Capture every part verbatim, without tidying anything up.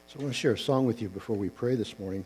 So I want to share a song with you before we pray this morning.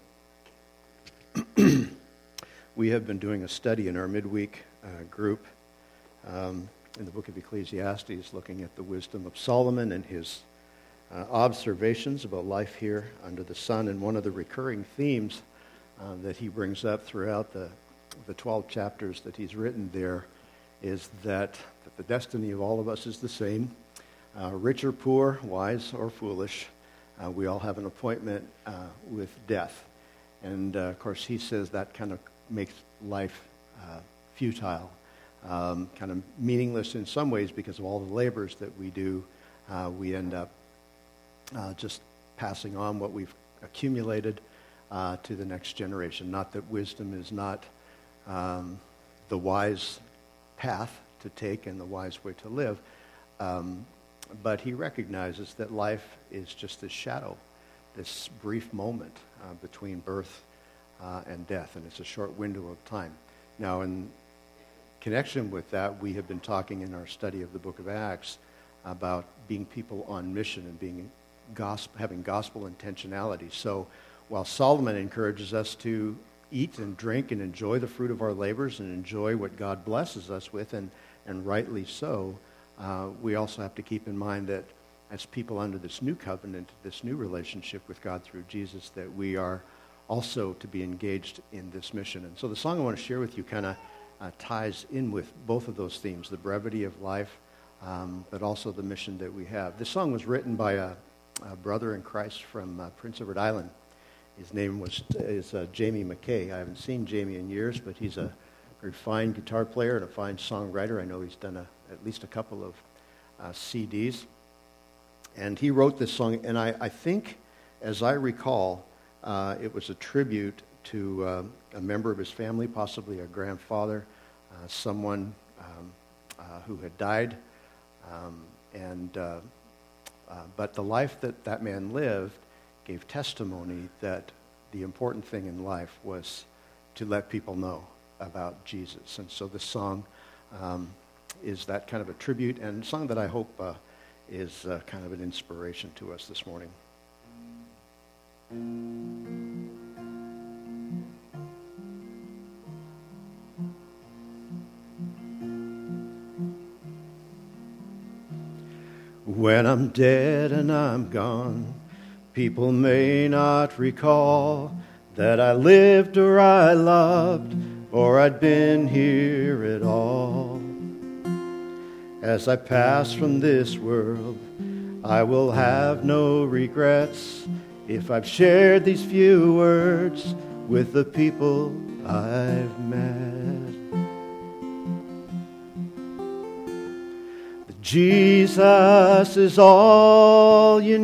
We have been doing a study in our midweek uh, group um, in the book of Ecclesiastes, looking at the wisdom of Solomon and his uh, observations about life here under the sun. And one of the recurring themes uh, that he brings up throughout the, the twelve chapters that he's written there is that, that the destiny of all of us is the same, uh, rich or poor, wise or foolish. Uh, we all have an appointment uh, with death. And, uh, of course, he says that kind of makes life uh, futile, um, kind of meaningless in some ways because of all the labors that we do. Uh, we end up uh, just passing on what we've accumulated uh, to the next generation. Not that wisdom is not um, the wise path to take and the wise way to live, um, but he recognizes that life is just this shadow, this brief moment uh, between birth uh, and death, and it's a short window of time. Now, in connection with that, we have been talking in our study of the book of Acts about being people on mission and being gospel, having gospel intentionality. So while Solomon encourages us to eat and drink and enjoy the fruit of our labors and enjoy what God blesses us with, and, and rightly so, Uh, we also have to keep in mind that as people under this new covenant, this new relationship with God through Jesus, that we are also to be engaged in this mission. And so the song I want to share with you kind of uh, ties in with both of those themes, the brevity of life, um, but also the mission that we have. This song was written by a, a brother in Christ from uh, Prince Edward Island. His name was is uh, Jamie McKay. I haven't seen Jamie in years, but he's a very fine guitar player and a fine songwriter. I know he's done a at least a couple of uh, C Ds. And he wrote this song, and I, I think, as I recall, uh, it was a tribute to uh, a member of his family, possibly a grandfather, uh, someone um, uh, who had died. Um, and uh, uh, but the life that that man lived gave testimony that the important thing in life was to let people know about Jesus. And so this song Um, is that kind of a tribute, and a song that I hope uh, is uh, kind of an inspiration to us this morning. When I'm dead and I'm gone, people may not recall that I lived or I loved or I'd been here at all. As I pass from this world, I will have no regrets if I've shared these few words with the people I've met. Jesus is all you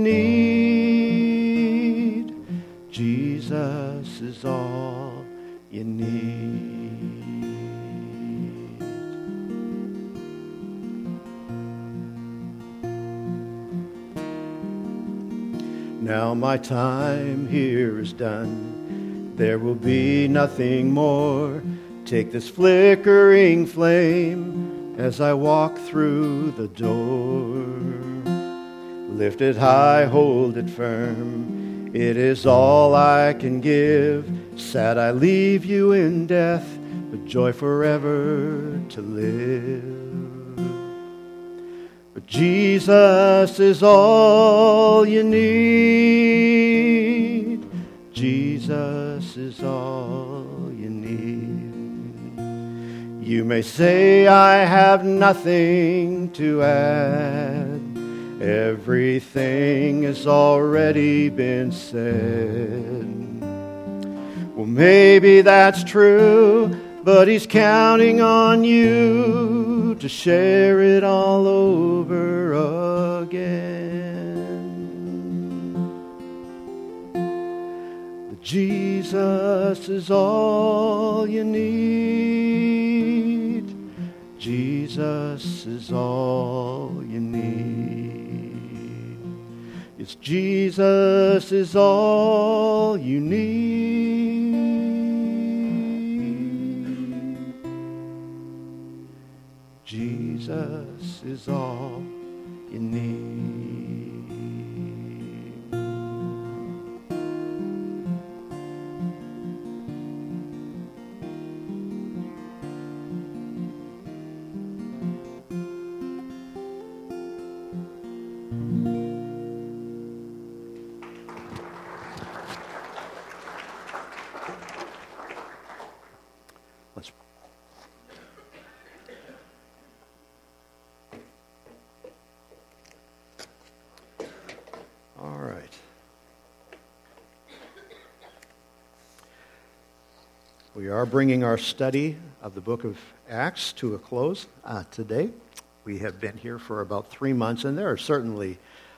need. Jesus is all you need. Now my time here is done. There will be nothing more. Take this flickering flame as I walk through the door. Lift it high, hold it firm. It is all I can give. Sad I leave you in death, but joy forever to live. But Jesus is all you need. Jesus is all you need. You may say I have nothing to add. Everything has already been said. Well, maybe that's true, but he's counting on you to share it all over again. But Jesus is all you need. Jesus is all you need. Yes, Jesus is all you need. Jesus is all you need. We are bringing our study of the book of Acts to a close uh, today. We have been here for about three months, and there are certainly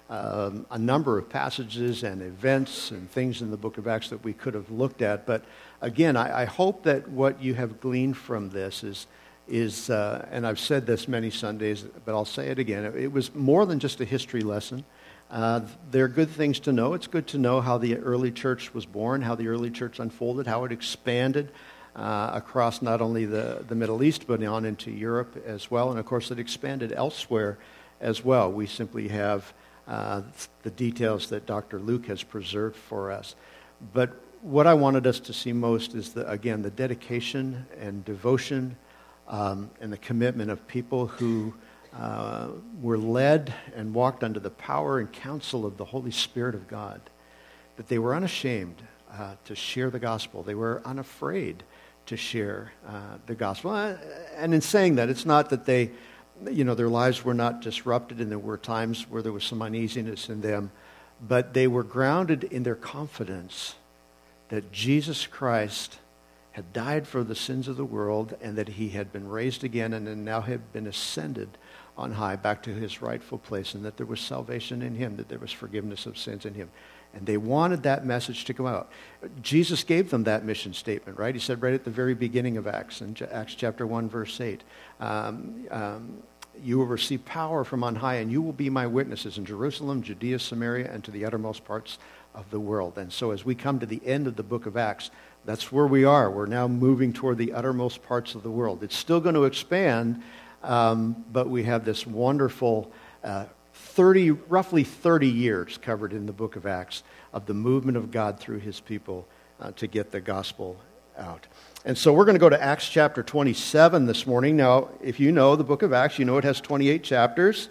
um, a number of passages and events and things in the book of Acts that we could have looked at. But again, I, I hope that what you have gleaned from this is, is uh, and I've said this many Sundays, but I'll say it again, it, it was more than just a history lesson. Uh, they're good things to know. It's good to know how the early church was born, how the early church unfolded, how it expanded uh, across not only the, the Middle East, but on into Europe as well. And of course, it expanded elsewhere as well. We simply have uh, the details that Doctor Luke has preserved for us. But what I wanted us to see most is, the, again, the dedication and devotion um, and the commitment of people who Uh, were led and walked under the power and counsel of the Holy Spirit of God, that they were unashamed uh, to share the gospel. They were unafraid to share uh, the gospel. Uh, and in saying that, it's not that they, you know, their lives were not disrupted and there were times where there was some uneasiness in them, but they were grounded in their confidence that Jesus Christ had died for the sins of the world and that he had been raised again and then now had been ascended on high back to his rightful place, and that there was salvation in him, that there was forgiveness of sins in him. And they wanted that message to go out. Jesus gave them that mission statement, right? He said right at the very beginning of Acts, in Acts chapter one, verse eight, um, um, you will receive power from on high, and you will be my witnesses in Jerusalem, Judea, Samaria, and to the uttermost parts of the world. And so as we come to the end of the book of Acts, that's where we are. We're now moving toward the uttermost parts of the world. It's still going to expand, Um, but we have this wonderful uh, thirty, roughly thirty years covered in the book of Acts of the movement of God through his people uh, to get the gospel out. And so we're going to go to Acts chapter twenty-seven this morning. Now, if you know the book of Acts, you know it has twenty-eight chapters.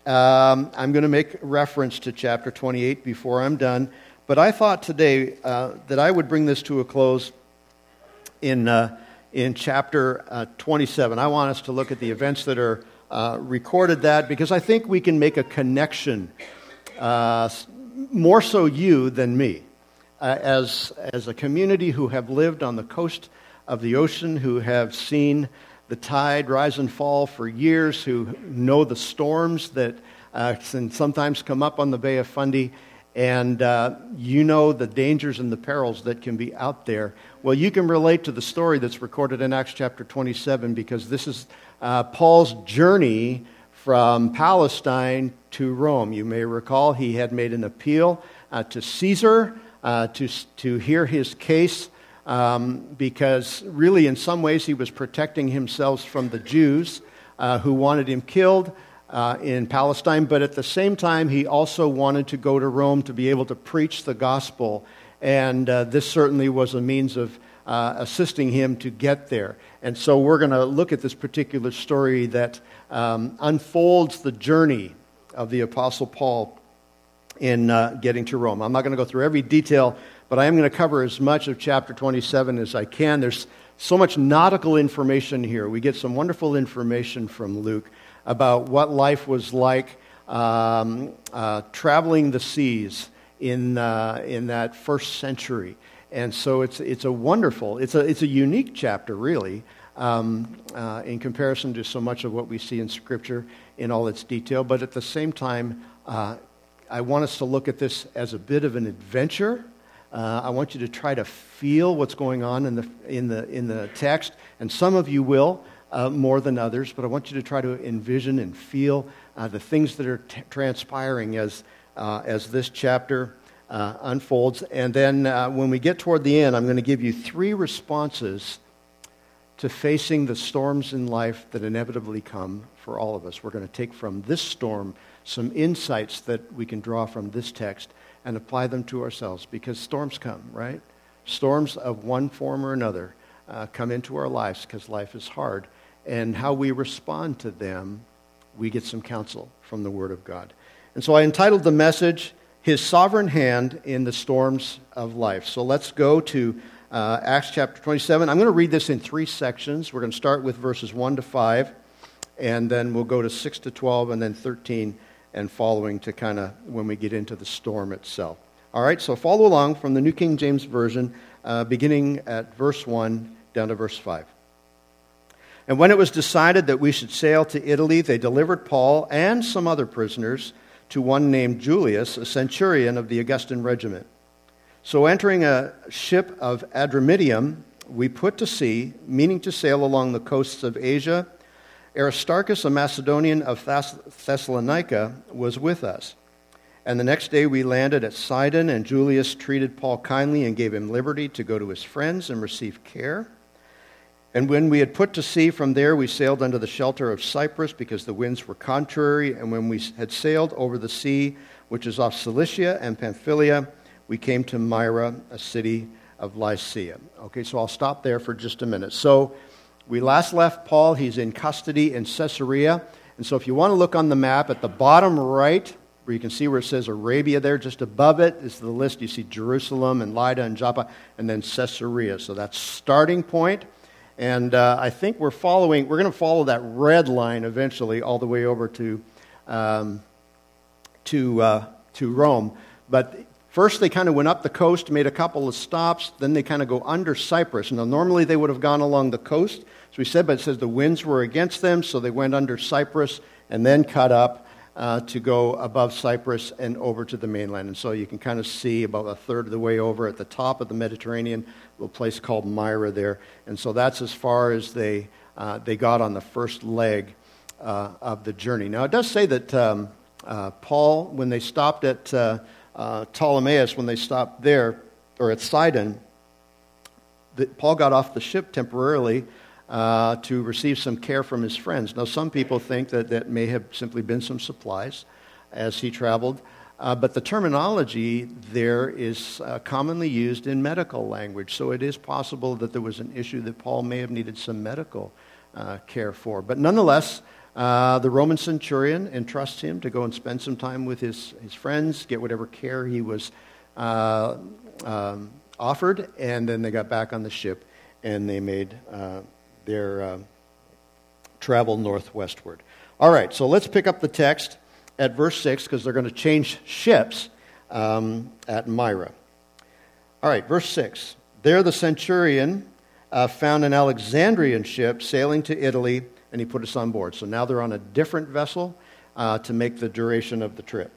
Um, I'm going to make reference to chapter twenty-eight before I'm done. But I thought today uh, that I would bring this to a close in Uh, in chapter uh, twenty-seven. I want us to look at the events that are uh, recorded that, because I think we can make a connection, uh, more so you than me, uh, as, as a community who have lived on the coast of the ocean, who have seen the tide rise and fall for years, who know the storms that uh, can sometimes come up on the Bay of Fundy, and uh, you know the dangers and the perils that can be out there. Well, you can relate to the story that's recorded in Acts chapter twenty-seven, because this is uh, Paul's journey from Palestine to Rome. You may recall he had made an appeal uh, to Caesar uh, to, to hear his case, um, because really in some ways he was protecting himself from the Jews uh, who wanted him killed Uh, in Palestine, but at the same time, he also wanted to go to Rome to be able to preach the gospel, and uh, this certainly was a means of uh, assisting him to get there. And so we're going to look at this particular story that um, unfolds the journey of the Apostle Paul in uh, getting to Rome. I'm not going to go through every detail, but I am going to cover as much of chapter twenty-seven as I can. There's so much nautical information here. We get some wonderful information from Luke about what life was like um, uh, traveling the seas in uh, in that first century, and so it's it's a wonderful, it's a it's a unique chapter really um, uh, in comparison to so much of what we see in Scripture in all its detail. But at the same time, uh, I want us to look at this as a bit of an adventure. Uh, I want you to try to feel what's going on in the in the in the text, and some of you will. Uh, more than others, but I want you to try to envision and feel uh, the things that are t- transpiring as uh, as this chapter uh, unfolds. And then uh, when we get toward the end, I'm going to give you three responses to facing the storms in life that inevitably come for all of us. We're going to take from this storm some insights that we can draw from this text and apply them to ourselves, because storms come, right? Storms of one form or another uh, come into our lives because life is hard. And how we respond to them, we get some counsel from the Word of God. And so I entitled the message, His Sovereign Hand in the Storms of Life. So let's go to uh, Acts chapter twenty-seven. I'm going to read this in three sections. We're going to start with verses one to five, and then we'll go to six to twelve, and then thirteen and following to kind of when we get into the storm itself. All right, so follow along from the New King James Version, uh, beginning at verse one down to verse five. And when it was decided that we should sail to Italy, they delivered Paul and some other prisoners to one named Julius, a centurion of the Augustan regiment. So entering a ship of Adramyttium, we put to sea, meaning to sail along the coasts of Asia. Aristarchus, a Macedonian of Thess- Thessalonica, was with us. And the next day we landed at Sidon, and Julius treated Paul kindly and gave him liberty to go to his friends and receive care. And when we had put to sea from there, we sailed under the shelter of Cyprus because the winds were contrary. And when we had sailed over the sea, which is off Cilicia and Pamphylia, we came to Myra, a city of Lycia. Okay, so I'll stop there for just a minute. So we last left Paul. He's in custody in Caesarea. And so if you want to look on the map, at the bottom right, where you can see where it says Arabia there, just above it is the list. You see Jerusalem and Lydda and Joppa, and then Caesarea. So that's starting point. And uh, I think we're following, we're going to follow that red line eventually all the way over to um, to uh, to Rome. But first they kind of went up the coast, made a couple of stops, then they kind of go under Cyprus. Now normally they would have gone along the coast, as we said, but it says the winds were against them, so they went under Cyprus and then cut up uh, to go above Cyprus and over to the mainland. And so you can kind of see about a third of the way over at the top of the Mediterranean, a little place called Myra there. And so that's as far as they uh, they got on the first leg uh, of the journey. Now it does say that um, uh, Paul, when they stopped at uh, uh, Ptolemais, when they stopped there, or at Sidon, that Paul got off the ship temporarily uh, to receive some care from his friends. Now some people think that that may have simply been some supplies as he traveled. Uh, but the terminology there is uh, commonly used in medical language, so it is possible that there was an issue that Paul may have needed some medical uh, care for. But nonetheless, uh, the Roman centurion entrusts him to go and spend some time with his, his friends, get whatever care he was uh, um, offered, and then they got back on the ship and they made uh, their uh, travel northwestward. All right, so let's pick up the text at verse six, because they're going to change ships um, at Myra. All right, verse six. There the centurion uh, found an Alexandrian ship sailing to Italy, and he put us on board. So now they're on a different vessel uh, to make the duration of the trip.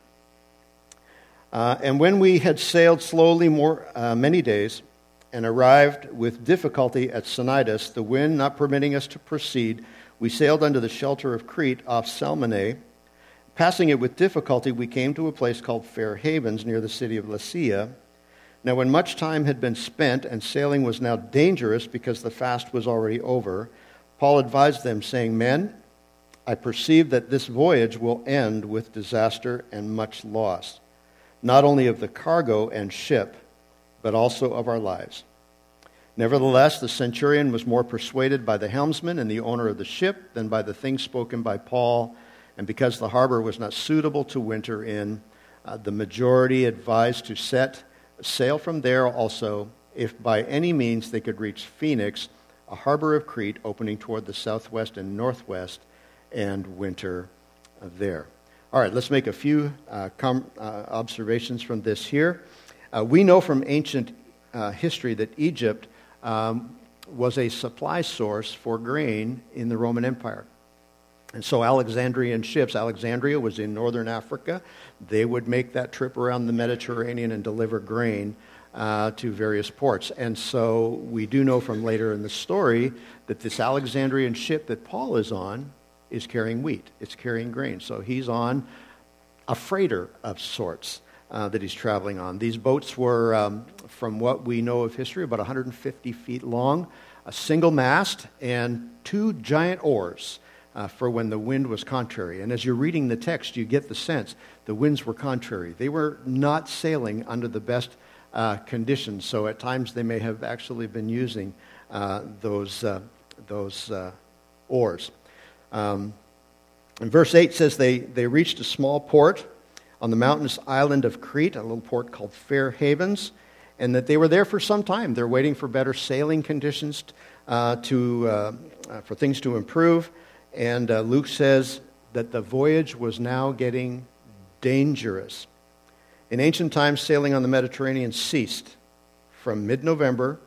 Uh, and when we had sailed slowly more uh, many days and arrived with difficulty at Cnidus, the wind not permitting us to proceed, we sailed under the shelter of Crete off Salmone. Passing it with difficulty, we came to a place called Fair Havens near the city of Lasea. Now when much time had been spent and sailing was now dangerous because the fast was already over, Paul advised them, saying, "Men, I perceive that this voyage will end with disaster and much loss, not only of the cargo and ship, but also of our lives." Nevertheless, the centurion was more persuaded by the helmsman and the owner of the ship than by the things spoken by Paul. And because the harbor was not suitable to winter in, uh, the majority advised to set sail from there also, if by any means they could reach Phoenix, a harbor of Crete opening toward the southwest and northwest, and winter there. All right, let's make a few uh, com- uh, observations from this here. Uh, we know from ancient uh, history that Egypt um, was a supply source for grain in the Roman Empire. And so Alexandrian ships, Alexandria was in northern Africa. They would make that trip around the Mediterranean and deliver grain uh, to various ports. And so we do know from later in the story that this Alexandrian ship that Paul is on is carrying wheat. It's carrying grain. So he's on a freighter of sorts uh, that he's traveling on. These boats were, um, from what we know of history, about one hundred fifty feet long, a single mast, and two giant oars. Uh, for when the wind was contrary. And as you're reading the text, you get the sense the winds were contrary. They were not sailing under the best uh, conditions, so at times they may have actually been using uh, those, uh, those uh, oars. Um, and verse eight says they, they reached a small port on the mountainous island of Crete, a little port called Fair Havens, and that they were there for some time. They're waiting for better sailing conditions uh, to uh, uh, for things to improve. And uh, Luke says that the voyage was now getting dangerous. In ancient times, sailing on the Mediterranean ceased from mid-November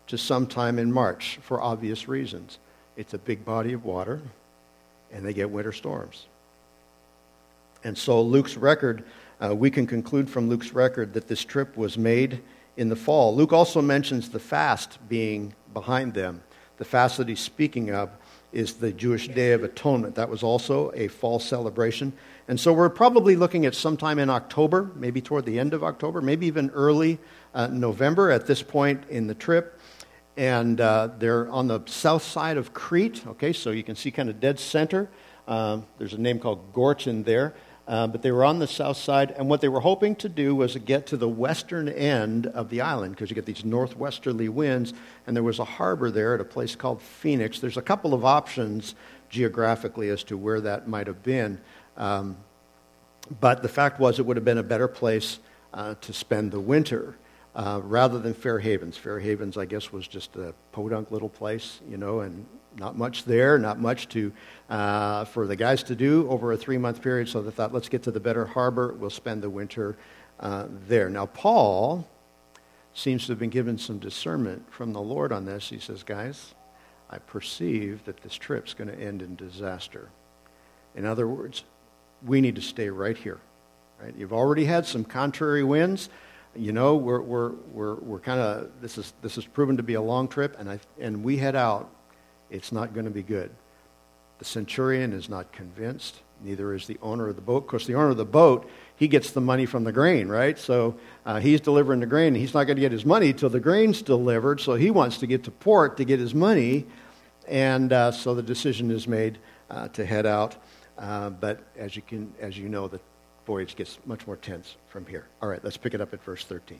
to sometime in March for obvious reasons. It's a big body of water, and they get winter storms. And so Luke's record, uh, we can conclude from Luke's record that this trip was made in the fall. Luke also mentions the fast being behind them. The fast that he's speaking of is the Jewish Day of Atonement. That was also a fall celebration. And so we're probably looking at sometime in October, maybe toward the end of October, maybe even early uh, November at this point in the trip. And uh, they're on the south side of Crete, okay, so you can see kind of dead center. Um, there's a name called Gortyn there. Uh, but they were on the south side, and what they were hoping to do was to get to the western end of the island, because you get these northwesterly winds, and there was a harbor there at a place called Phoenix. There's a couple of options geographically as to where that might have been, um, but the fact was it would have been a better place uh, to spend the winter uh, rather than Fair Havens. Fair Havens, I guess, was just a podunk little place, you know, and not much there, not much to uh, for the guys to do over a three-month period, so they thought, let's get to the better harbor. We'll spend the winter uh, there. Now, Paul seems to have been given some discernment from the Lord on this. He says, guys, I perceive that this trip's going to end in disaster. In other words, we need to stay right here. Right? You've already had some contrary winds. You know, we're we're we're we're kind of this is this is proven to be a long trip, and I and we head out. It's not going to be good. The centurion is not convinced. Neither is the owner of the boat. Of course, the owner of the boat, he gets the money from the grain, right? So uh, he's delivering the grain. And he's not going to get his money till the grain's delivered. So he wants to get to port to get his money. And uh, so the decision is made uh, to head out. Uh, but as you can, as you know, the voyage gets much more tense from here. All right, let's pick it up at verse thirteen.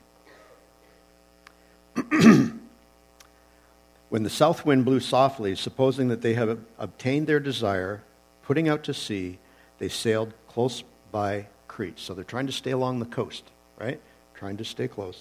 When the south wind blew softly, supposing that they had obtained their desire, putting out to sea, they sailed close by Crete. So they're trying to stay along the coast, right? Trying to stay close.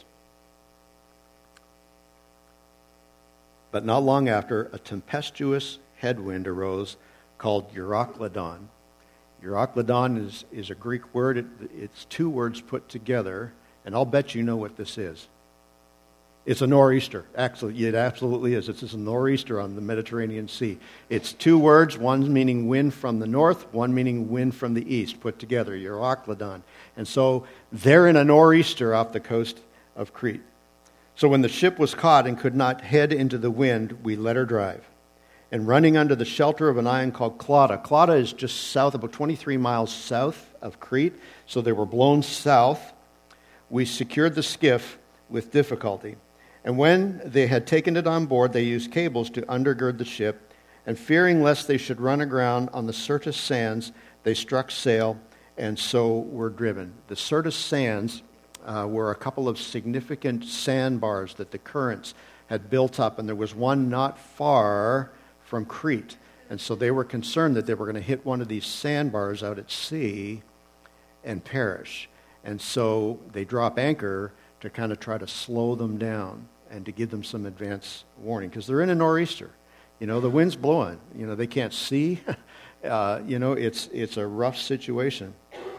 But not long after, a tempestuous headwind arose called Euroclydon. Euroclydon is, is a Greek word. It, it's two words put together, and I'll bet you know what this is. It's a nor'easter. Actually, it absolutely is. It's a nor'easter on the Mediterranean Sea. It's two words, one meaning wind from the north, one meaning wind from the east, put together, Euroclydon. And so they're in a nor'easter off the coast of Crete. So when the ship was caught and could not head into the wind, we let her drive. And running under the shelter of an island called Clauda. Clauda is just south, about twenty-three miles south of Crete. So they were blown south. We secured the skiff with difficulty. And when they had taken it on board, they used cables to undergird the ship. And fearing lest they should run aground on the Syrtis sands, they struck sail and so were driven. The Syrtis sands uh, were a couple of significant sandbars that the currents had built up. And there was one not far from Crete. And so they were concerned that they were going to hit one of these sandbars out at sea and perish. And so they drop anchor to kind of try to slow them down and to give them some advance warning, because they're in a nor'easter. You know, the wind's blowing. You know, they can't see. uh, you know, it's it's a rough situation.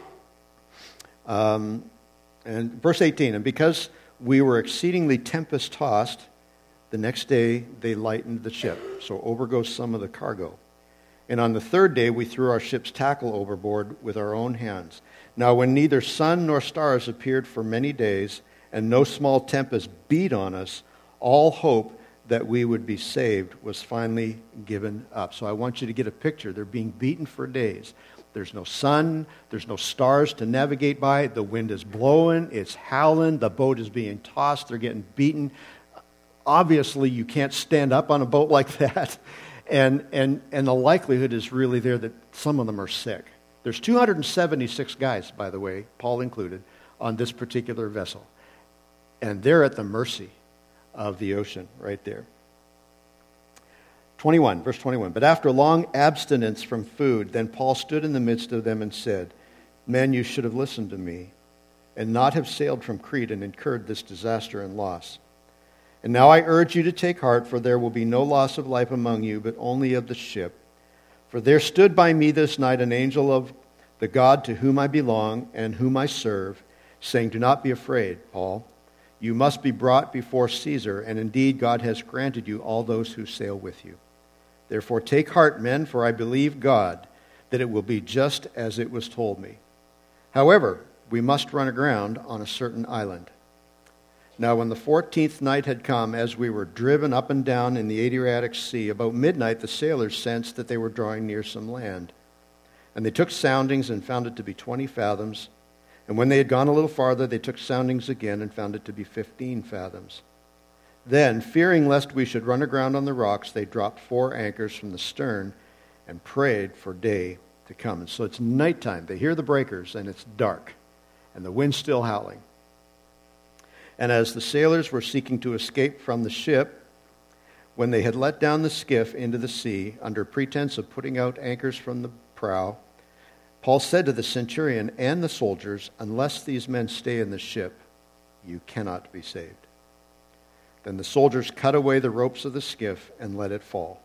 Um, and verse eighteen, and because we were exceedingly tempest-tossed, the next day they lightened the ship. So over goes some of the cargo. And on the third day we threw our ship's tackle overboard with our own hands. Now when neither sun nor stars appeared for many days, and no small tempest beat on us, all hope that we would be saved was finally given up. So I want you to get a picture. They're being beaten for days. There's no sun. There's no stars to navigate by. The wind is blowing. It's howling. The boat is being tossed. They're getting beaten. Obviously, you can't stand up on a boat like that. And, and, and the likelihood is really there that some of them are sick. There's two hundred seventy-six guys, by the way, Paul included, on this particular vessel. And they're at the mercy of the ocean right there. twenty-one, verse twenty-one. But after long abstinence from food, then Paul stood in the midst of them and said, Men, you should have listened to me, and not have sailed from Crete and incurred this disaster and loss. And now I urge you to take heart, for there will be no loss of life among you, but only of the ship. For there stood by me this night an angel of the God to whom I belong and whom I serve, saying, Do not be afraid, Paul. you must be brought before Caesar, and indeed God has granted you all those who sail with you. Therefore take heart, men, for I believe God, that it will be just as it was told me. However, we must run aground on a certain island." Now when the fourteenth night had come, as we were driven up and down in the Adriatic Sea, about midnight the sailors sensed that they were drawing near some land. And they took soundings and found it to be twenty fathoms. And when they had gone a little farther, they took soundings again and found it to be fifteen fathoms. Then, fearing lest we should run aground on the rocks, they dropped four anchors from the stern and prayed for day to come. And so it's nighttime. They hear the breakers, and it's dark, and the wind's still howling. And as the sailors were seeking to escape from the ship, when they had let down the skiff into the sea, under pretense of putting out anchors from the prow, Paul said to the centurion and the soldiers, "Unless these men stay in the ship, you cannot be saved." Then the soldiers cut away the ropes of the skiff and let it fall.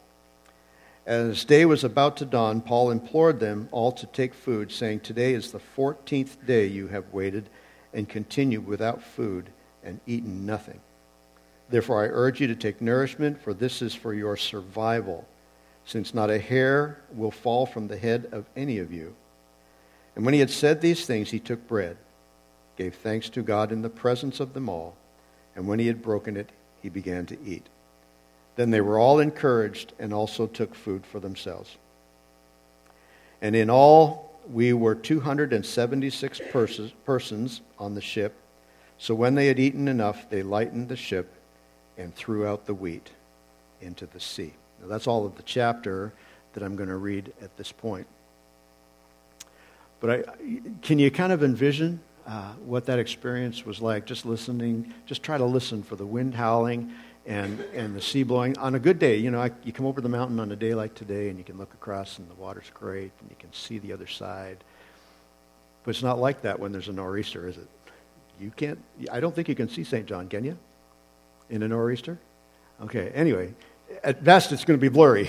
As day was about to dawn, Paul implored them all to take food, saying, "Today is the fourteenth day you have waited and continued without food and eaten nothing. Therefore I urge you to take nourishment, for this is for your survival, since not a hair will fall from the head of any of you." And when he had said these things, he took bread, gave thanks to God in the presence of them all, and when he had broken it, he began to eat. Then they were all encouraged and also took food for themselves. And in all, we were two hundred seventy-six pers- persons on the ship. So when they had eaten enough, they lightened the ship and threw out the wheat into the sea. Now that's all of the chapter that I'm going to read at this point. But I, can you kind of envision uh, what that experience was like? Just listening, just try to listen for the wind howling and, and the sea blowing. On a good day, you know, I, you come over the mountain on a day like today and you can look across and the water's great and you can see the other side. But it's not like that when there's a nor'easter, is it? You can't, I don't think you can see Saint John, can you? In a nor'easter? Okay, anyway, at best it's going to be blurry.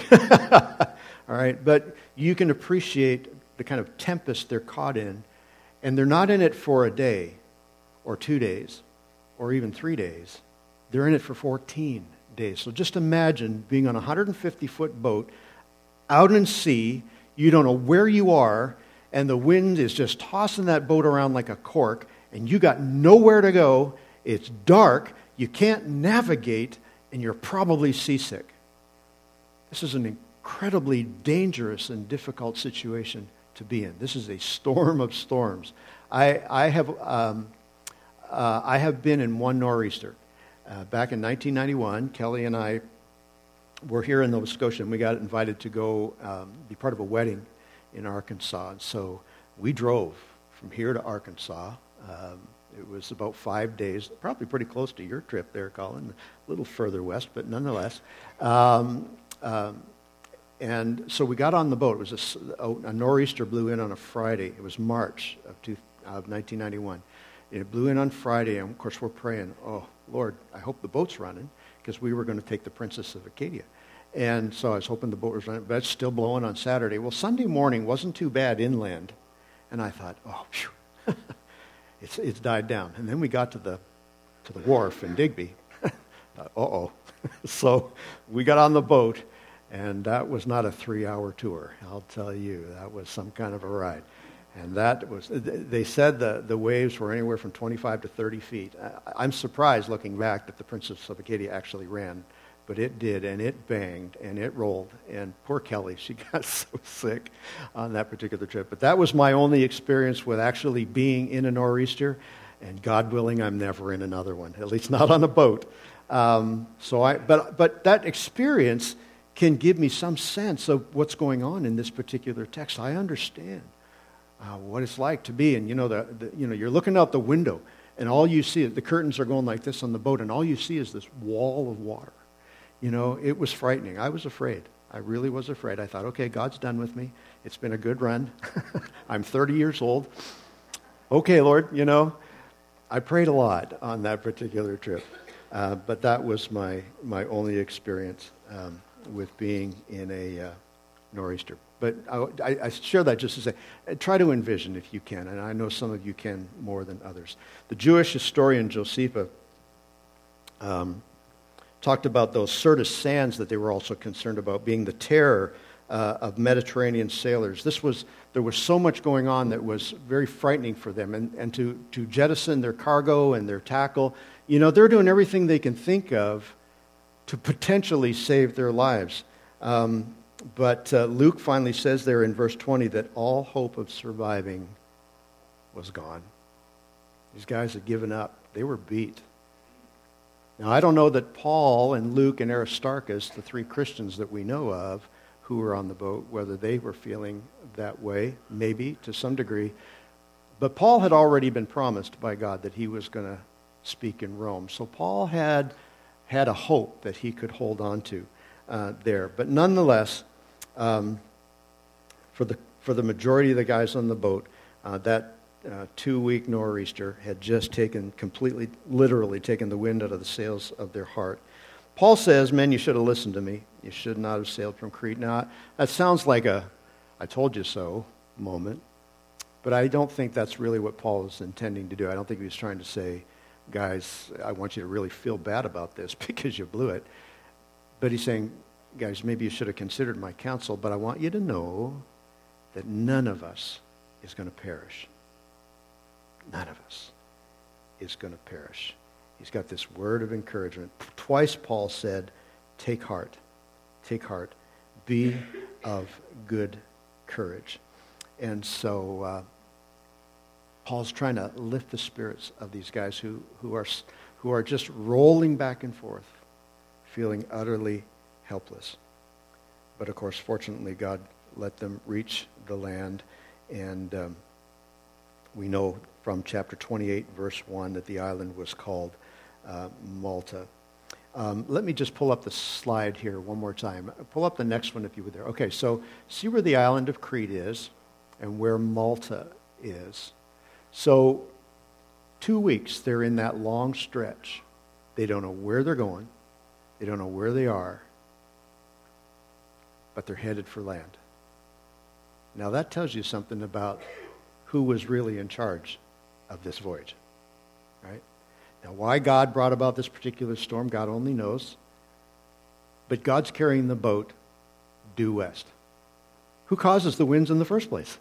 All right, but you can appreciate the kind of tempest they're caught in, and they're not in it for a day or two days or even three days. They're in it for fourteen days. So just imagine being on a one hundred fifty foot boat out in sea. You don't know where you are, and the wind is just tossing that boat around like a cork, and you got nowhere to go. It's dark. You can't navigate, and you're probably seasick. This is an incredibly dangerous and difficult situation to be in. This is a storm of storms. I, I have um, uh, I have been in one nor'easter. Uh, back in nineteen ninety-one, Kelly and I were here in Nova Scotia, and we got invited to go um, be part of a wedding in Arkansas. And so we drove from here to Arkansas. Um, it was about five days, probably pretty close to your trip there, Colin, a little further west, but nonetheless. Um, um, and so we got on the boat. It was a, a nor'easter blew in on a Friday. It was March of, two, of nineteen ninety-one. It blew in on Friday, and of course we're praying, "Oh, Lord, I hope the boat's running," because we were going to take the Princess of Acadia. And so I was hoping the boat was running, but it's still blowing on Saturday. Well, Sunday morning wasn't too bad inland, and I thought, oh, phew, it's it's died down. And then we got to the to the wharf in Digby. Thought, uh-oh. So we got on the boat, and that was not a three-hour tour. I'll tell you, that was some kind of a ride. And that was, they said the, the waves were anywhere from twenty-five to thirty feet. I, I'm surprised, looking back, that the Princess of Acadia actually ran. But it did, and it banged, and it rolled. And poor Kelly, she got so sick on that particular trip. But that was my only experience with actually being in a nor'easter. And God willing, I'm never in another one, at least not on a boat. Um, so I, but but that experience can give me some sense of what's going on in this particular text. I understand uh, what it's like to be, and you know, the, the you know, you're looking out the window, and all you see is the curtains are going like this on the boat, and all you see is this wall of water. You know, it was frightening. I was afraid. I really was afraid. I thought, okay, God's done with me. It's been a good run. I'm thirty years old. Okay, Lord, you know, I prayed a lot on that particular trip. Uh, but that was my, my only experience um, with being in a uh, nor'easter. But I, I, I share that just to say, try to envision if you can, and I know some of you can more than others. The Jewish historian Josephus Um, talked about those Syrtis sands that they were also concerned about, being the terror uh, of Mediterranean sailors. This was there was so much going on that was very frightening for them, and and to to jettison their cargo and their tackle. You know, they're doing everything they can think of to potentially save their lives. Um, but uh, Luke finally says there in verse twenty that all hope of surviving was gone. These guys had given up. They were beat. Now, I don't know that Paul and Luke and Aristarchus, the three Christians that we know of who were on the boat, whether they were feeling that way, maybe to some degree. But Paul had already been promised by God that he was going to speak in Rome. So Paul had had a hope that he could hold on to uh, there. But nonetheless, um, for the for the majority of the guys on the boat, uh, that uh, two-week nor'easter had just taken completely, literally taken the wind out of the sails of their heart. Paul says, men, you should have listened to me. You should not have sailed from Crete. Now, that sounds like a I told you so moment, but I don't think that's really what Paul was intending to do. I don't think he was trying to say, guys, I want you to really feel bad about this because you blew it. But he's saying, guys, maybe you should have considered my counsel, but I want you to know that none of us is going to perish. None of us is going to perish. He's got this word of encouragement. Twice Paul said, take heart, take heart, be of good courage. And so uh, Paul's trying to lift the spirits of these guys who, who are who are just rolling back and forth, feeling utterly helpless. But of course, fortunately, God let them reach the land, and um, we know from chapter twenty-eight, verse one, that the island was called uh, Malta. Um, let me just pull up the slide here one more time. Pull up the next one if you were there. Okay, so see where the island of Crete is and where Malta is. So two weeks they're in that long stretch. They don't know where they're going. They don't know where they are. But they're headed for land. Now that tells you something about who was really in charge of this voyage, right? Now, why God brought about this particular storm, God only knows. But God's carrying the boat due west. Who causes the winds in the first place?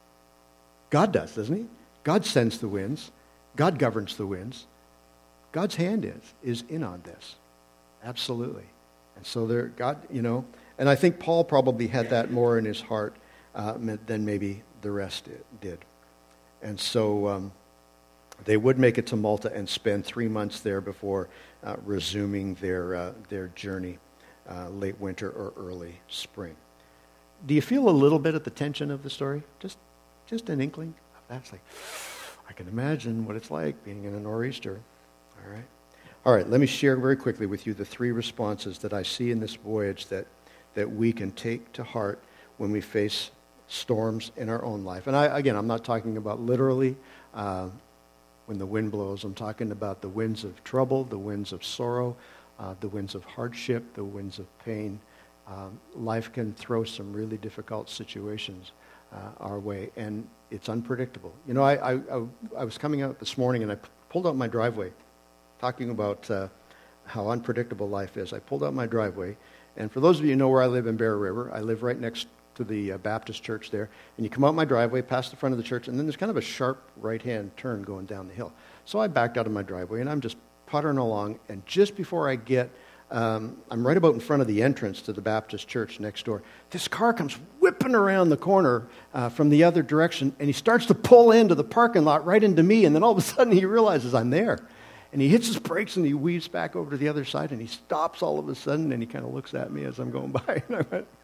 God does, doesn't he? God sends the winds. God governs the winds. God's hand is, is in on this. Absolutely. And so there, God, you know, and I think Paul probably had that more in his heart uh, than maybe the rest did. And so um, they would make it to Malta and spend three months there before uh, resuming their uh, their journey, uh, late winter or early spring. Do you feel a little bit at the tension of the story? Just, just an inkling. That's like, I can imagine what it's like being in a nor'easter. All right, all right. Let me share very quickly with you the three responses that I see in this voyage that that we can take to heart when we face storms in our own life. And I, again, I'm not talking about literally uh, when the wind blows. I'm talking about the winds of trouble, the winds of sorrow, uh, the winds of hardship, the winds of pain. Um, life can throw some really difficult situations uh, our way, and it's unpredictable. You know, I, I, I was coming out this morning, and I pulled out my driveway, talking about uh, how unpredictable life is. I pulled out my driveway, and for those of you who know where I live in Bear River, I live right next to the uh, Baptist church there, and you come out my driveway, past the front of the church, and then there's kind of a sharp right-hand turn going down the hill. So I backed out of my driveway, and I'm just puttering along, and just before I get, um, I'm right about in front of the entrance to the Baptist church next door, this car comes whipping around the corner uh, from the other direction, and he starts to pull into the parking lot right into me, and then all of a sudden he realizes I'm there. And he hits his brakes, and he weaves back over to the other side, and he stops all of a sudden, and he kind of looks at me as I'm going by, and I went...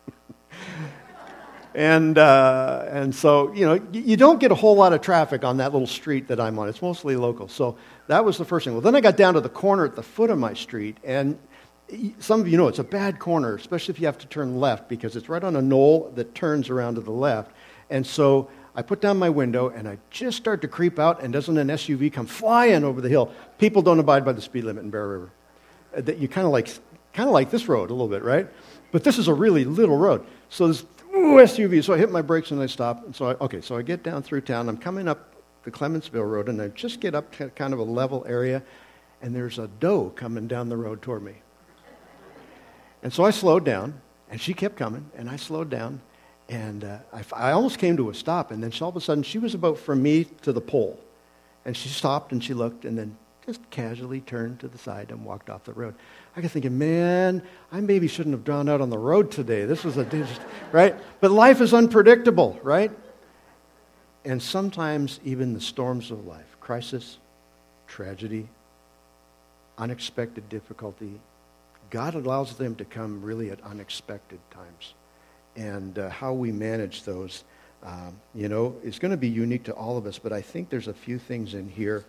And uh, and so, you know, you, you don't get a whole lot of traffic on that little street that I'm on. It's mostly local. So that was the first thing. Well, then I got down to the corner at the foot of my street, and some of you know it's a bad corner, especially if you have to turn left, because it's right on a knoll that turns around to the left. And so I put down my window, and I just start to creep out, and doesn't an S U V come flying over the hill? People don't abide by the speed limit in Bear River. That you kind of like, kind of like this road a little bit, right? But this is a really little road. So this ooh, S U V. So I hit my brakes and I stop. And so I, okay, so I get down through town. I'm coming up the Clementsville Road, and I just get up to kind of a level area, and there's a doe coming down the road toward me. And so I slowed down, and she kept coming, and I slowed down, and uh, I, I almost came to a stop, and then all of a sudden, she was about from me to the pole. And she stopped, and she looked, and then just casually turned to the side and walked off the road. I got thinking, man, I maybe shouldn't have gone out on the road today. This was a, right? But life is unpredictable, right? And sometimes even the storms of life, crisis, tragedy, unexpected difficulty, God allows them to come really at unexpected times. And uh, how we manage those, um, you know, is going to be unique to all of us. But I think there's a few things in here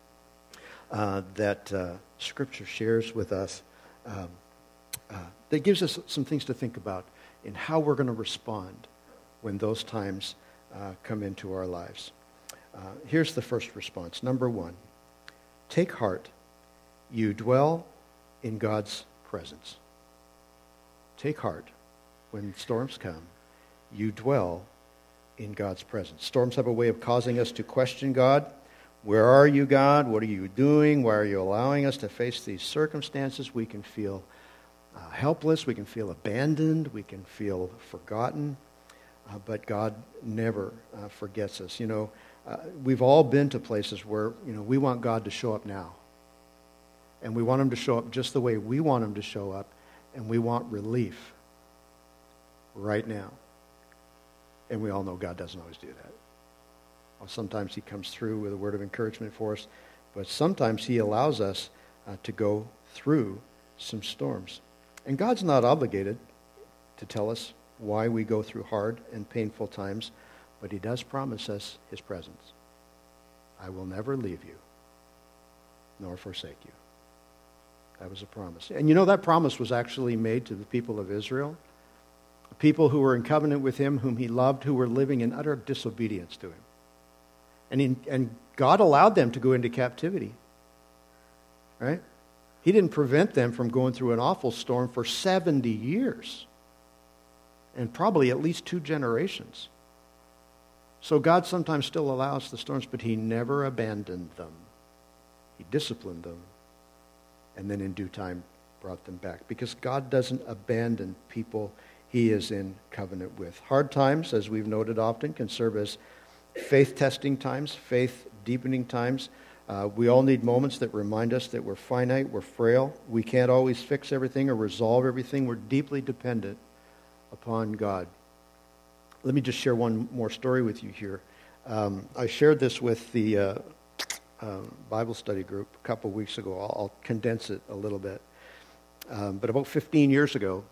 uh, that uh, Scripture shares with us um, uh, that gives us some things to think about in how we're going to respond when those times uh, come into our lives. Uh, here's the first response. Number one, take heart. You dwell in God's presence. Take heart. When storms come, you dwell in God's presence. Storms have a way of causing us to question God. Where are you, God? What are you doing? Why are you allowing us to face these circumstances? We can feel uh, helpless. We can feel abandoned. We can feel forgotten. Uh, but God never uh, forgets us. You know, uh, we've all been to places where, you know, we want God to show up now. And we want him to show up just the way we want him to show up. And we want relief right now. And we all know God doesn't always do that. Well, sometimes he comes through with a word of encouragement for us, but sometimes he allows us uh, to go through some storms. And God's not obligated to tell us why we go through hard and painful times, but he does promise us his presence. I will never leave you, nor forsake you. That was a promise. And you know, that promise was actually made to the people of Israel, people who were in covenant with him, whom he loved, who were living in utter disobedience to him. And, he, and God allowed them to go into captivity, right? He didn't prevent them from going through an awful storm for seventy years, and probably at least two generations. So God sometimes still allows the storms, but he never abandoned them. He disciplined them, and then in due time brought them back. Because God doesn't abandon people he is in covenant with. Hard times, as we've noted often, can serve as faith-testing times, faith-deepening times. Uh, we all need moments that remind us that we're finite, we're frail. We can't always fix everything or resolve everything. We're deeply dependent upon God. Let me just share one more story with you here. Um, I shared this with the uh, uh, Bible study group a couple of weeks ago. I'll, I'll condense it a little bit. Um, but about fifteen years ago,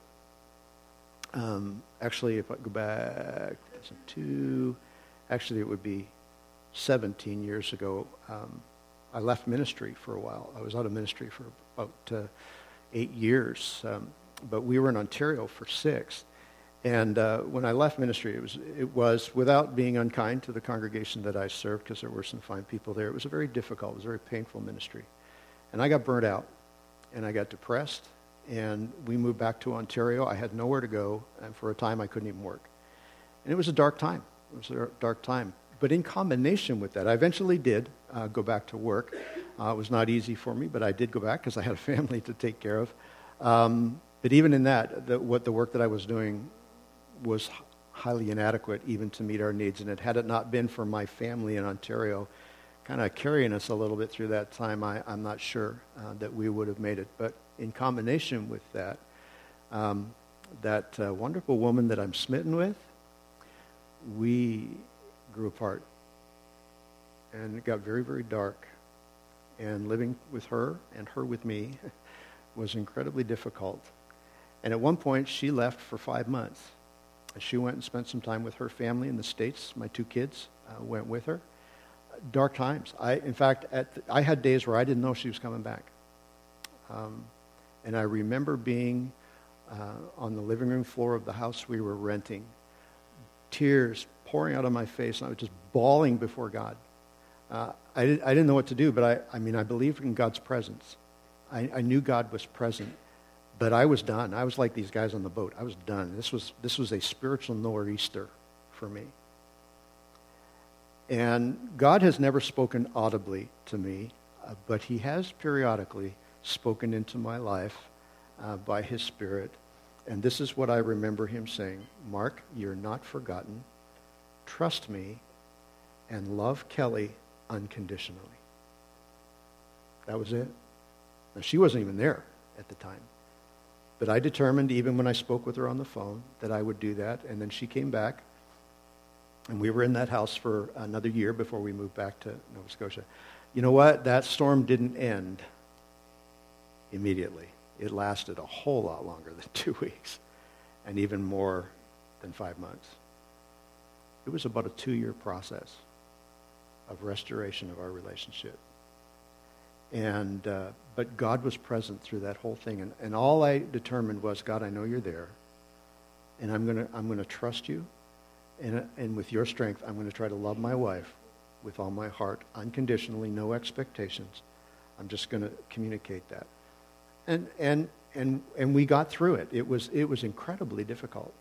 um, actually, if I go back to, actually it would be seventeen years ago, um, I left ministry for a while. I was out of ministry for about uh, eight years, um, but we were in Ontario for six. And uh, when I left ministry, it was it was without being unkind to the congregation that I served, because there were some fine people there. It was a very difficult, it was a very painful ministry, and I got burnt out, and I got depressed, and we moved back to Ontario. I had nowhere to go, and for a time I couldn't even work, and it was a dark time. It was a dark time. But in combination with that, I eventually did uh, go back to work. Uh, it was not easy for me, but I did go back because I had a family to take care of. Um, but even in that, the, what the work that I was doing was highly inadequate even to meet our needs. And it had it not been for my family in Ontario kind of carrying us a little bit through that time, I, I'm not sure uh, that we would have made it. But in combination with that, um, that uh, wonderful woman that I'm smitten with, we grew apart. And it got very, very dark. And living with her and her with me was incredibly difficult. And at one point, she left for five months. She went and spent some time with her family in the States. My two kids uh, went with her. Dark times. I, in fact, at the, I had days where I didn't know she was coming back. Um, and I remember being uh, on the living room floor of the house we were renting, tears pouring out of my face, and I was just bawling before God. Uh, I, did, I didn't know what to do, but I, I mean, I believed in God's presence. I, I knew God was present, but I was done. I was like these guys on the boat. I was done. This was this was a spiritual nor'easter for me. And God has never spoken audibly to me. uh, but he has periodically spoken into my life uh, by his Spirit. And this is what I remember him saying: Mark, you're not forgotten. Trust me and love Kelly unconditionally. That was it. Now, she wasn't even there at the time. But I determined, even when I spoke with her on the phone, that I would do that. And then she came back. And we were in that house for another year before we moved back to Nova Scotia. You know what? That storm didn't end immediately. It lasted a whole lot longer than two weeks. And even more than five months. It was about a two-year process of restoration of our relationship. And uh, but God was present through that whole thing, and, and all I determined was, God, I know you're there, and I'm gonna I'm gonna trust you, and and with your strength, I'm gonna try to love my wife with all my heart, unconditionally, no expectations. I'm just gonna communicate that, and and and and we got through it. It was it was incredibly difficult,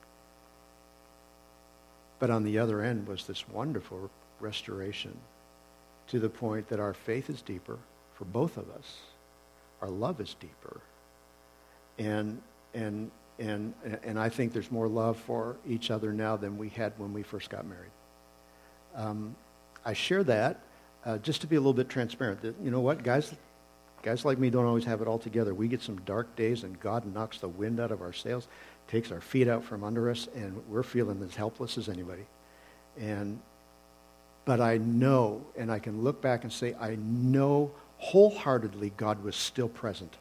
but on the other end was this wonderful restoration, to the point that our faith is deeper. For both of us, our love is deeper, and and and and I think there's more love for each other now than we had when we first got married. Um, I share that uh, just to be a little bit transparent. That, you know what, guys, guys like me don't always have it all together. We get some dark days, and God knocks the wind out of our sails, takes our feet out from under us, and we're feeling as helpless as anybody. And but I know, and I can look back and say, I know wholeheartedly God was still present.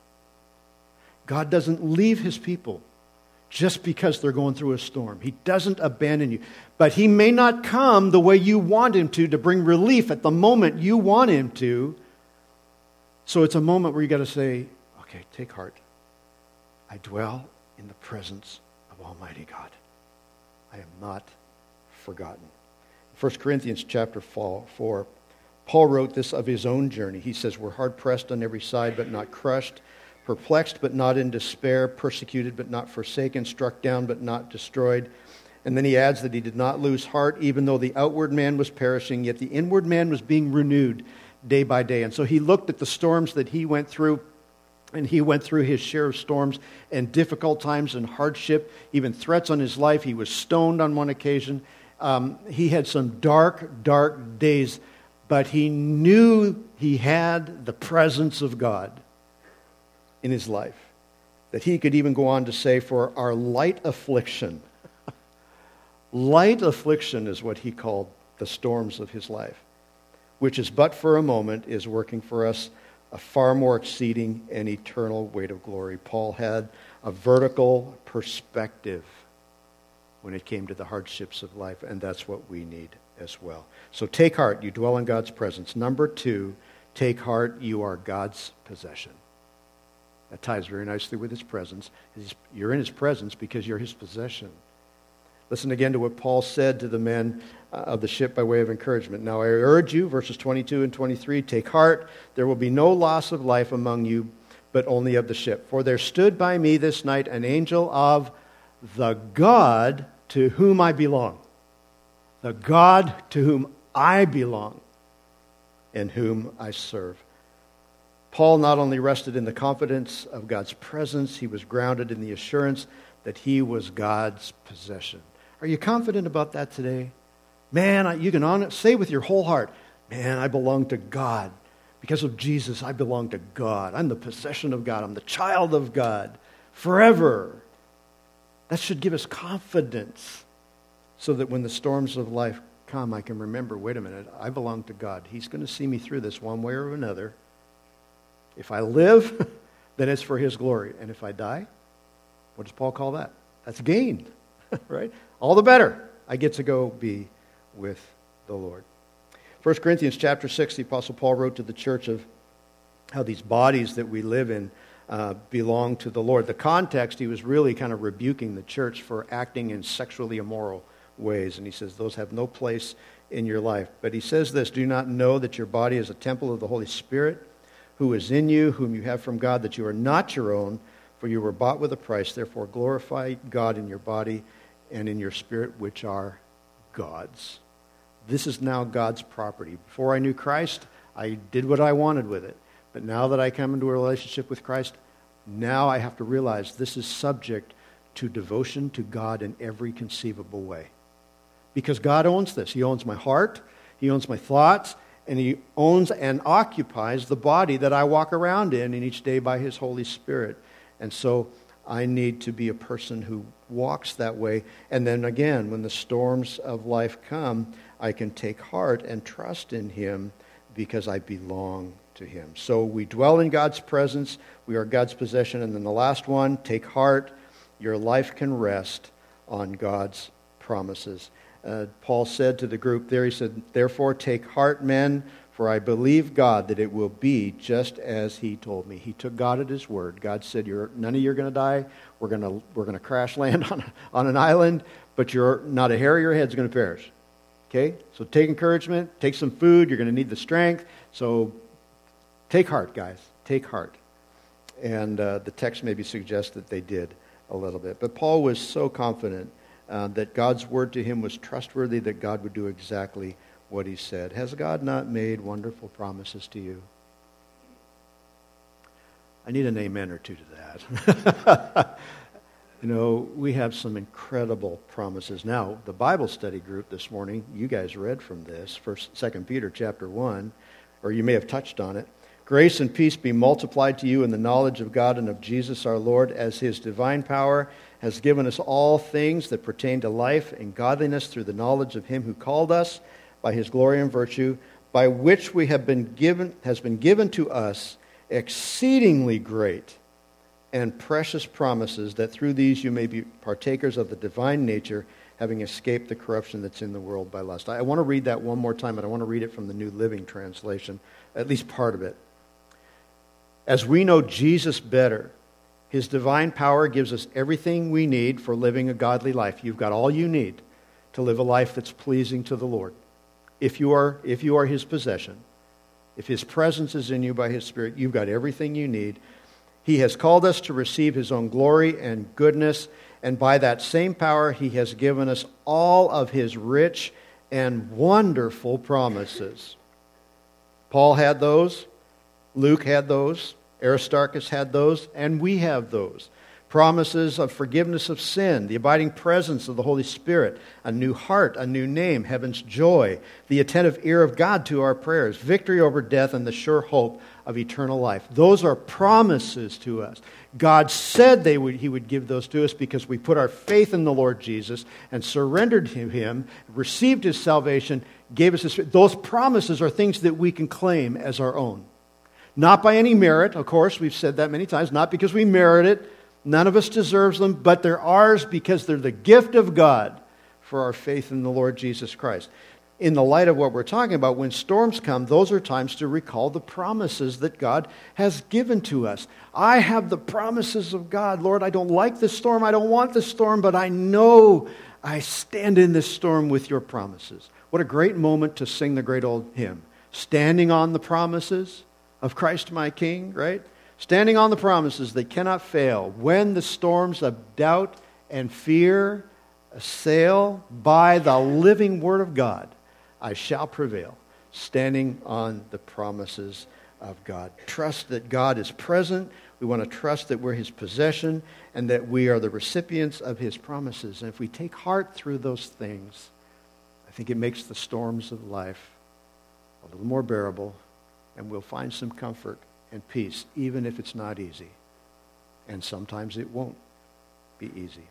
God doesn't leave his people just because they're going through a storm. He doesn't abandon you. But he may not come the way you want him to, to bring relief at the moment you want him to. So it's a moment where you got to say, okay, take heart. I dwell in the presence of Almighty God. I am not forgotten. First Corinthians chapter four, Paul wrote this of his own journey. He says, we're hard-pressed on every side, but not crushed, perplexed, but not in despair, persecuted, but not forsaken, struck down, but not destroyed. And then he adds that he did not lose heart, even though the outward man was perishing, yet the inward man was being renewed day by day. And so he looked at the storms that he went through, and he went through his share of storms and difficult times and hardship, even threats on his life. He was stoned on one occasion. Um, he had some dark, dark days, but he knew he had the presence of God in his life. That he could even go on to say, for our light affliction, light affliction is what he called the storms of his life, which is but for a moment, is working for us a far more exceeding and eternal weight of glory. Paul had a vertical perspective when it came to the hardships of life, and that's what we need as well. So take heart, you dwell in God's presence. Number two, take heart, you are God's possession. That ties very nicely with his presence. You're in his presence because you're his possession. Listen again to what Paul said to the men of the ship by way of encouragement. Now I urge you, verses twenty-two and twenty-three, take heart, there will be no loss of life among you, but only of the ship. For there stood by me this night an angel of the God to whom I belong. The God to whom I belong and whom I serve. Paul not only rested in the confidence of God's presence, he was grounded in the assurance that he was God's possession. Are you confident about that today? Man, you can on, say with your whole heart, man, I belong to God. Because of Jesus, I belong to God. I'm the possession of God. I'm the child of God forever. That should give us confidence so that when the storms of life come, I can remember, wait a minute, I belong to God. He's going to see me through this one way or another. If I live, then it's for his glory. And if I die, what does Paul call that? That's gain, right? All the better. I get to go be with the Lord. First Corinthians chapter six, the Apostle Paul wrote to the church of how these bodies that we live in uh, belong to the Lord. The context, he was really kind of rebuking the church for acting in sexually immoral ways. And he says, those have no place in your life. But he says this, do not know that your body is a temple of the Holy Spirit, who is in you, whom you have from God, that you are not your own, for you were bought with a price. Therefore glorify God in your body and in your spirit, which are God's. This is now God's property. Before I knew Christ, I did what I wanted with it. But now that I come into a relationship with Christ, now I have to realize this is subject to devotion to God in every conceivable way. Because God owns this. He owns my heart, He owns my thoughts, and He owns and occupies the body that I walk around in, in each day by His Holy Spirit. And so I need to be a person who walks that way. And then again, when the storms of life come, I can take heart and trust in Him because I belong to Him. So we dwell in God's presence. We are God's possession. And then the last one, take heart. Your life can rest on God's promises. Uh, Paul said to the group there, he said, therefore take heart, men, for I believe God that it will be just as He told me. He took God at His word. God said, "You're none of you are going to die. We're going to we're going to crash land on a, on an island, but you're not a hair of your head's going to perish." Okay, so take encouragement, take some food. You're going to need the strength. So take heart, guys. Take heart. And uh, the text maybe suggests that they did a little bit, but Paul was so confident uh, that God's word to him was trustworthy, that God would do exactly what He said. Has God not made wonderful promises to you? I need an amen or two to that. You know, we have some incredible promises. Now, the Bible study group this morning, you guys read from this, First, Second Peter chapter one, or you may have touched on it. Grace and peace be multiplied to you in the knowledge of God and of Jesus our Lord, as His divine power has given us all things that pertain to life and godliness through the knowledge of Him who called us by His glory and virtue, by which we have been given has been given to us exceedingly great and precious promises, that through these you may be partakers of the divine nature, having escaped the corruption that's in the world by lust. I want to read that one more time, but I want to read it from the New Living Translation, at least part of it. As we know Jesus better, His divine power gives us everything we need for living a godly life. You've got all you need to live a life that's pleasing to the Lord. If you are, if you are His possession, if His presence is in you by His Spirit, you've got everything you need. He has called us to receive His own glory and goodness, and by that same power He has given us all of His rich and wonderful promises. Paul had those, Luke had those, Aristarchus had those, and we have those. Promises of forgiveness of sin, the abiding presence of the Holy Spirit, a new heart, a new name, heaven's joy, the attentive ear of God to our prayers, victory over death, and the sure hope of eternal life. Those are promises to us. God said they would, He would give those to us because we put our faith in the Lord Jesus and surrendered to Him, received His salvation, gave us His... Those promises are things that we can claim as our own. Not by any merit, of course, we've said that many times, not because we merit it. None of us deserves them, but they're ours because they're the gift of God for our faith in the Lord Jesus Christ. In the light of what we're talking about, when storms come, those are times to recall the promises that God has given to us. I have the promises of God. Lord, I don't like this storm. I don't want this storm, but I know I stand in this storm with your promises. What a great moment to sing the great old hymn. Standing on the promises of Christ my King, right? Standing on the promises that cannot fail when the storms of doubt and fear assail, by the living word of God, I shall prevail. Standing on the promises of God. Trust that God is present. We want to trust that we're His possession and that we are the recipients of His promises. And if we take heart through those things, I think it makes the storms of life a little more bearable, and we'll find some comfort and peace, even if it's not easy. And sometimes it won't be easy.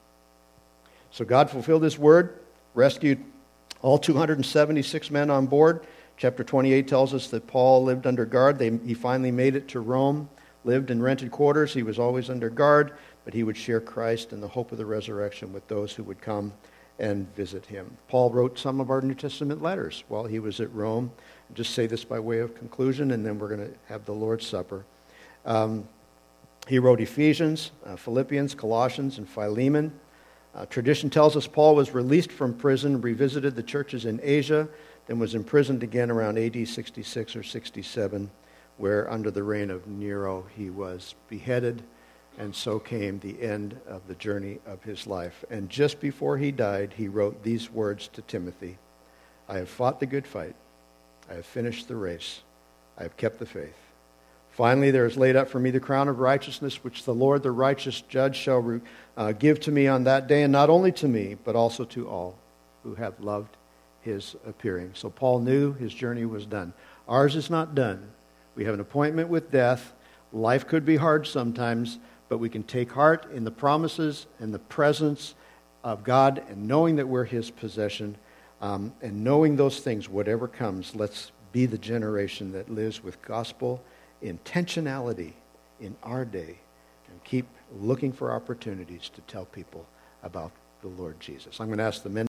So God fulfilled His word, rescued all two hundred seventy-six men on board. Chapter twenty-eight tells us that Paul lived under guard. They, he finally made it to Rome, lived in rented quarters. He was always under guard, but he would share Christ and the hope of the resurrection with those who would come and visit him. Paul wrote some of our New Testament letters while he was at Rome. I'll just say this by way of conclusion, and then we're going to have the Lord's Supper. Um, he wrote Ephesians, uh, Philippians, Colossians, and Philemon. Uh, tradition tells us Paul was released from prison, revisited the churches in Asia, then was imprisoned again around A D sixty-six or sixty-seven, where under the reign of Nero he was beheaded, and so came the end of the journey of his life. And just before he died, he wrote these words to Timothy: I have fought the good fight. I have finished the race. I have kept the faith. Finally, there is laid up for me the crown of righteousness, which the Lord, the righteous judge, shall uh, give to me on that day, and not only to me, but also to all who have loved his appearing. So Paul knew his journey was done. Ours is not done. We have an appointment with death. Life could be hard sometimes, but we can take heart in the promises and the presence of God, and knowing that we're his possession, um, and knowing those things, whatever comes, let's be the generation that lives with gospel intentionality in our day, and keep looking for opportunities to tell people about the Lord Jesus. I'm going to ask the men